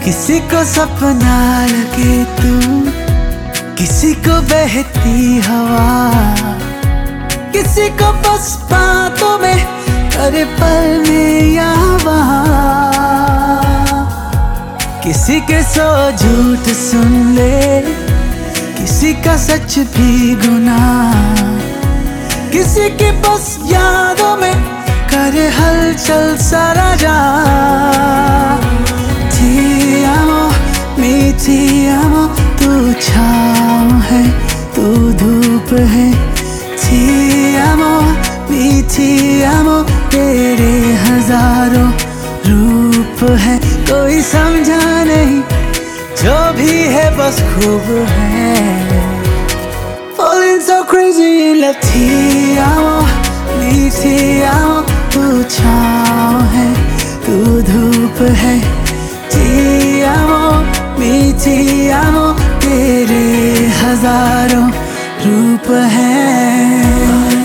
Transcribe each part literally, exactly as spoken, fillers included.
किसी को सपना लगे तू, किसी को बहती हवा, किसी को बस बातों में अरे पल में या वहाँ। किसी के सौ झूठ सुन ले, किसी का सच भी गुनाह, किसी के बस यादों में करे हलचल सारा जहां। Ti amo, mi ti amo, तू छाँव है तू धूप है। Ti amo, mi ti amo, तेरे हजारों रूप है। कोई समझा नहीं जो भी है बस खूब है। Falling so crazy in love। Ti amo, mi ti amo, तू छाँव है तू धूप है। Ti amo, mi ti amo, तेरे हजारों रूप हैं।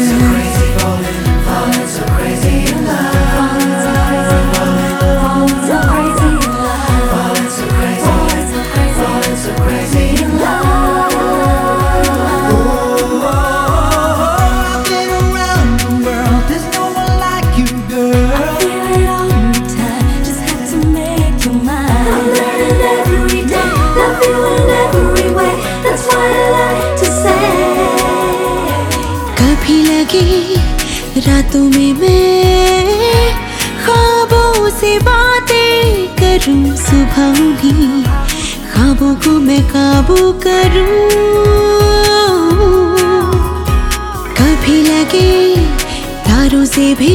कभी लगे रातों में मैं ख्वाबों से बातें करूं, सुबह भी ख्वाबों को मैं काबू करूं। कभी लगे तारों से भी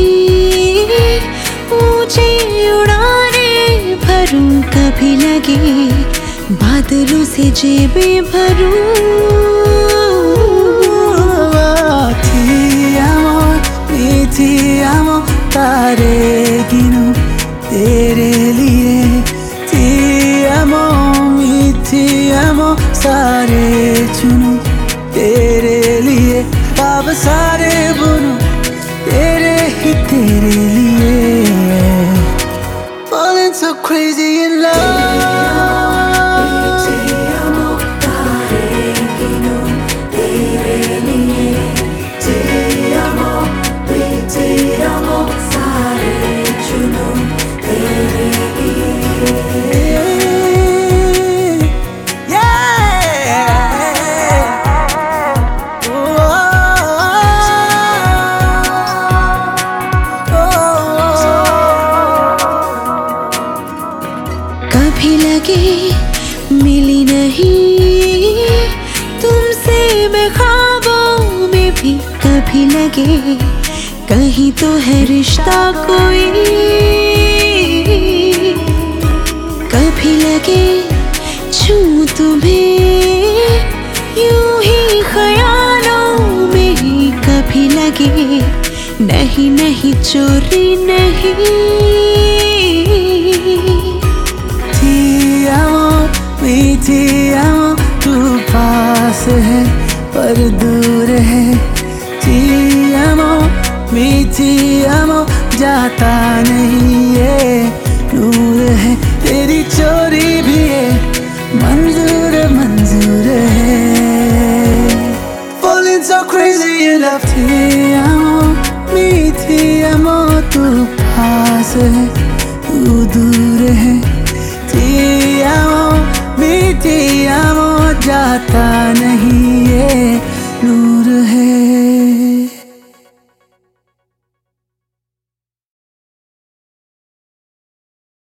ऊंची उड़ाने भरूं, कभी लगे बादलों से जेबें भरूं। Ti amo, तारे गिनूं तेरे लिए। Ti amo, mi ti amo, सारे चुनूं तेरे लिए। अब सारे बुनूं तेरे ही तेरे लिए। Falling so crazy in love। कभी लगे मिली नहीं तुमसे मैं ख्वाबों में भी, कभी लगे कहीं तो है रिश्ता कोई, कभी लगे छूं तुम्हें यूं ही ख्यालों में ही, कभी लगे नहीं नहीं चोरी नहीं। Ti amo, mi ti amo, तू पास है पर दूर है। Ti amo, mi ti amo, जाता नहीं ये नूर है। तेरी चोरी भी है मंजूर मंजूर है। Falling so crazy in love। Ti amo, mi ti amo, तू पास है तू दूर है। Ti amo, mi ti amo, जाता नहीं